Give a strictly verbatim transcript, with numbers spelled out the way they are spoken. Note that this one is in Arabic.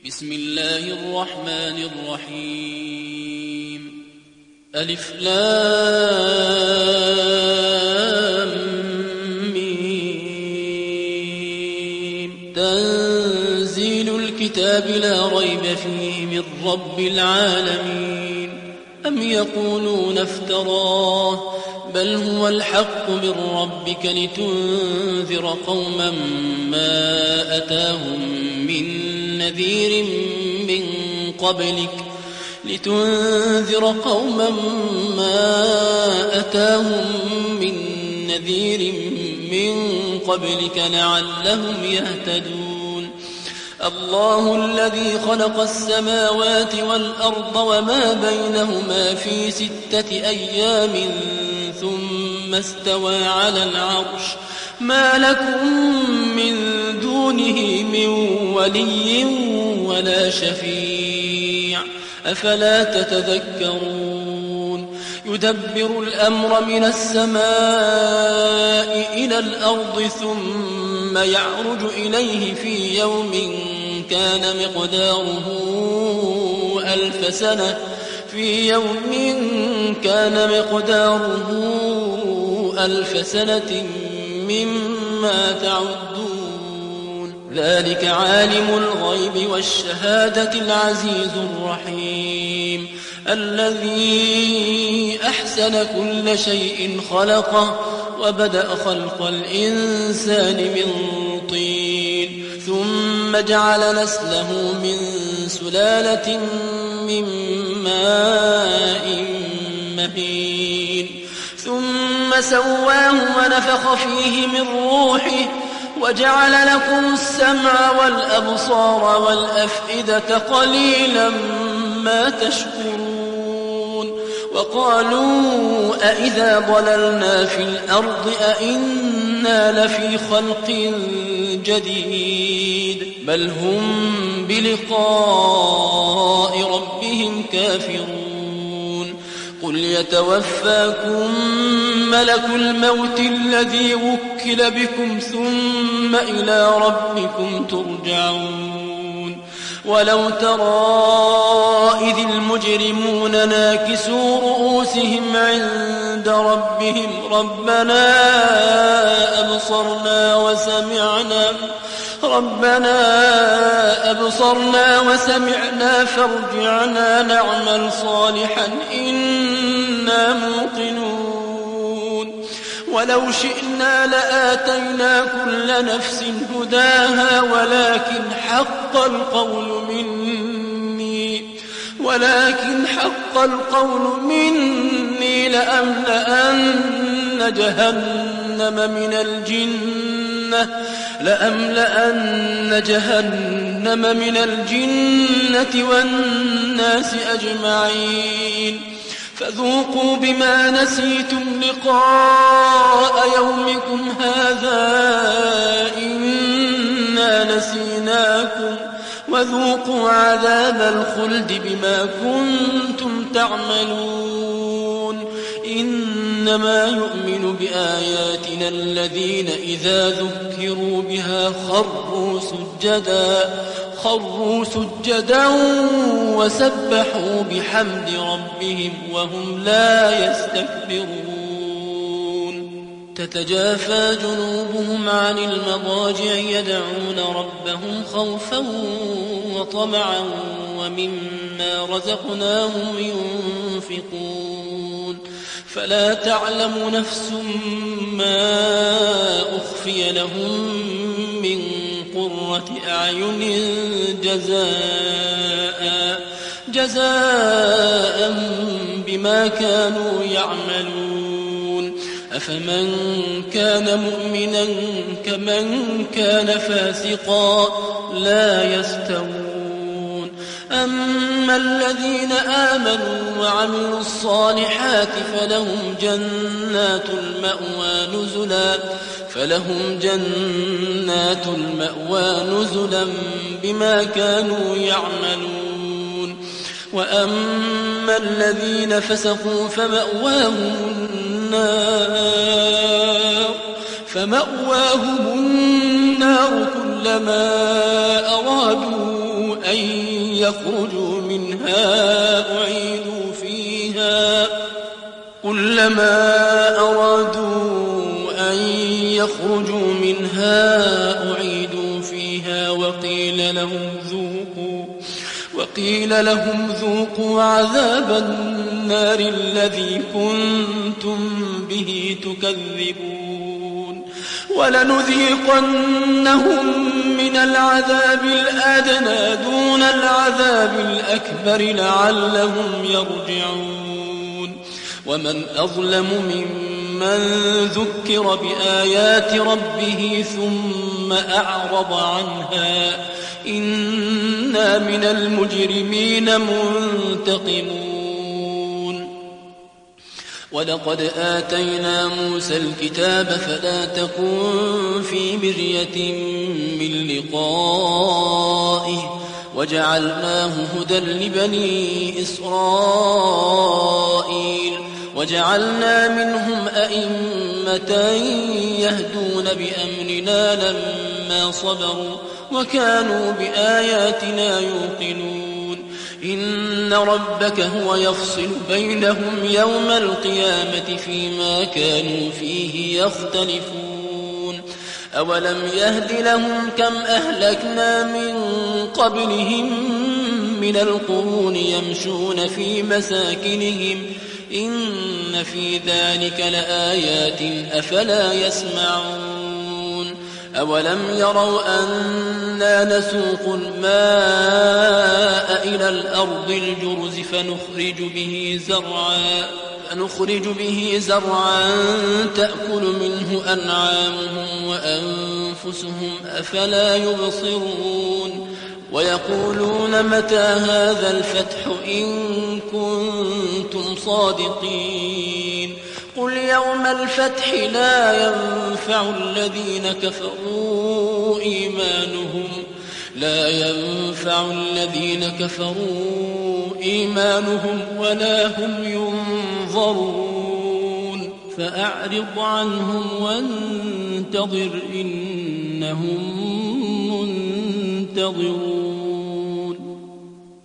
بسم الله الرحمن الرحيم. ألف لام ميم. تنزيل الكتاب لا ريب فيه من رب العالمين. أم يقولون افتراه بل هو الحق من ربك لتنذر قوما ما أتاهم من نذير من قبلك لتنذر قوما ما أتاهم من نذير من قبلك لعلهم يهتدون. الله الذي خلق السماوات والأرض وما بينهما في ستة أيام ثم استوى على العرش ما لكم من دونه من ولي ولا شفيع أفلا تتذكرون. يدبر الأمر من السماء إلى الأرض ثم يعرج إليه في يوم كان مقداره ألف سنة في يوم كان مقداره ألف سنة مما تعدون. ذلك عالم الغيب والشهادة العزيز الرحيم الذي أحسن كل شيء خلقه وبدأ خلق الإنسان من طين ثم جعل نسله من سلالة من ماء مهين ثم سواه ونفخ فيه من روحه وجعل لكم السمع والأبصار والأفئدة قليلا ما تشكرون. وقالوا أئذا ضللنا في الأرض أئنا لفي خلق جديد بل هم بلقاء ربهم كافرون. قل يتوفاكم ملك الموت الذي وكل بكم ثم إلى ربكم ترجعون. ولو ترى إذ المجرمون ناكسوا رؤوسهم عند ربهم ربنا أبصرنا وسمعنا ربنا أبصرنا وسمعنا فارجعنا نعمل صالحا إنا موقنون. ولو شئنا لآتينا كل نفس هداها ولكن حق القول مني ولكن حق القول مني لأملأن جهنم من الجنة لأملأن جهنم من الجنة والناس أجمعين. فذوقوا بما نسيتم لقاء يومكم هذا إنا نسيناكم وذوقوا عذاب الخلد بما كنتم تعملون. إنما يؤمن بآياتنا الذين إذا ذكروا بها خروا سجدا خروا سجدا وسبحوا بحمد ربهم وهم لا يستكبرون. تتجافى جنوبهم عن المضاجع يدعون ربهم خوفا وطمعا ومما رزقناهم ينفقون. فلا تعلم نفس ما أخفي لهم من قرة أعين جزاء جزاء بما كانوا يعملون. أفمن كان مؤمنا كمن كان فاسقا لا يستوون. أما الذين آمنوا وعملوا الصالحات فلهم جنات المأوى نزلا فلهم جنات المأوى نزلا بما كانوا يعملون. وأما الذين فسقوا فمأواهم النار فمأواهم النار كلما أرادوا أن يخرجوا منها أعيدوا فيها كلما أرادوا أن يخرجوا منها أعيدوا فيها وقيل لهم ذوقوا وقيل لهم ذوقوا عذاب النار الذي كنتم به تكذبون ولنذيقنهم من العذاب الأدنى دون العذاب الأكبر لعلهم يرجعون ومن أظلم ممن ذكر بآيات ربه ثم أعرض عنها إنا من المجرمين منتقمون ولقد آتينا موسى الكتاب فلا تكن في مرية من لقائه وجعلناه هدى لبني إسرائيل وجعلنا منهم أئمة يهدون بأمرنا لما صبروا وكانوا بآياتنا يوقنون إن ربك هو يفصل بينهم يوم القيامة فيما كانوا فيه يختلفون أولم يهد لهم كم أهلكنا من قبلهم من القرون يمشون في مساكنهم إن في ذلك لآيات أفلا يسمعون أولم يروا أنا نسوق الماء إلى الأرض الجرز فنخرج به زرعا فنخرج به زرعا تأكل منه أنعامهم وأنفسهم أفلا يبصرون ويقولون متى هذا الفتح إن كنتم صادقين قل يوم الفتح لا ينفع الذين كفروا إيمانهم لا ينفع الذين كفروا إيمانهم ولا هم ينظرون فأعرض عنهم وانتظر إنهم منتظرون